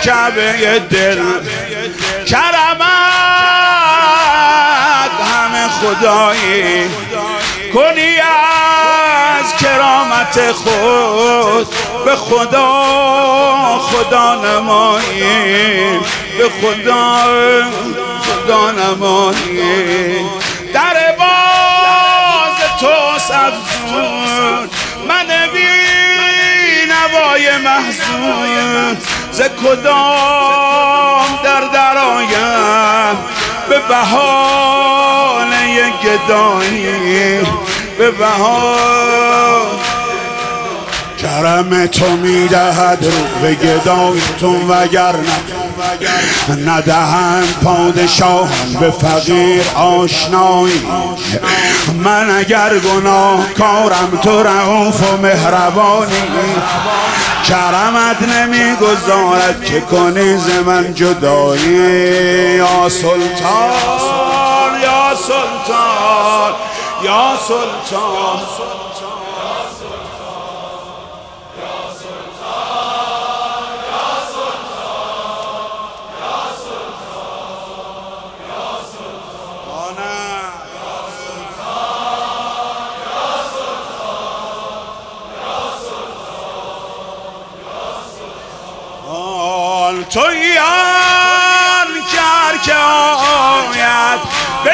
کعبه دل، کرمت همه خدایی کنی از کرامت خود، به خدا نمایی، به خدا نمایی. در باز توست افزون من بی نوای محزون، ز کدام در آیم به بهانه گدایی، به بهانه کرم تو میدهد رو به گدایتون، وگرنه ندهند پادشاهان به فقیر آشنایی. من اگر گناهکارم تو رئوف و مهربانی، کرمت نمیگذارد که کنی ز من جدایی. یا سلطان یا سلطان یا سلطان تویی آن کر که آید به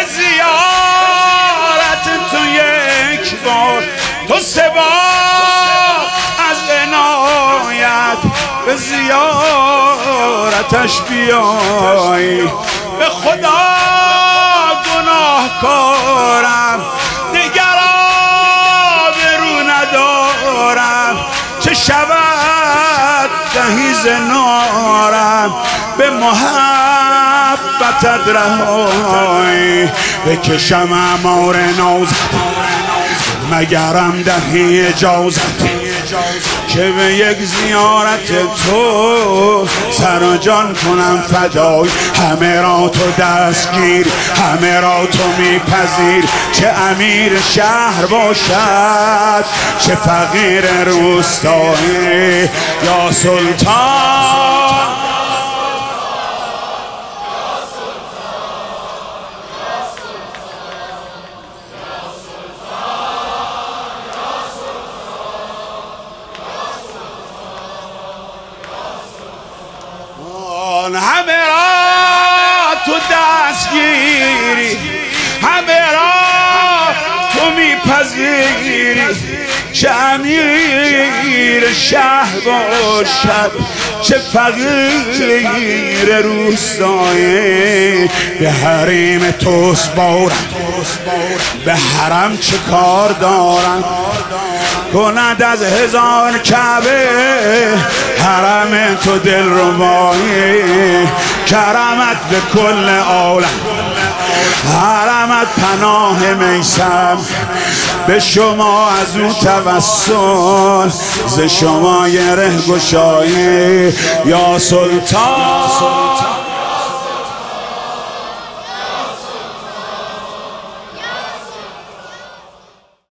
زیارت تو یک بار، تو سه بار از عنایت به زیارتش بیایی. به خدا گناهکارم دیگر آبرو ندارم، چه شود دهیز نارم به محبتت رهایی. بکشم امار نازت مگرم دهی اجازت، که به یک زیارت تو سر و جان کنم فدای. همه را تو دستگیر، همه را تو میپذیر، چه امیر شهر باشد چه فقیر روستایی. یا سلطان همه را تو دستگیری، همه را تو میپذیری، چه امیر شهر باشد چه فقیر روستایی. به حریم توست بارم، به حرم چه کار دارم، کند از هزار کعبه حرم تو دل ربایی. کرمت به کل عالم، حرمت پناه میسم، به شما از او توسل، ز شما یه ره گشایی. یا سلطان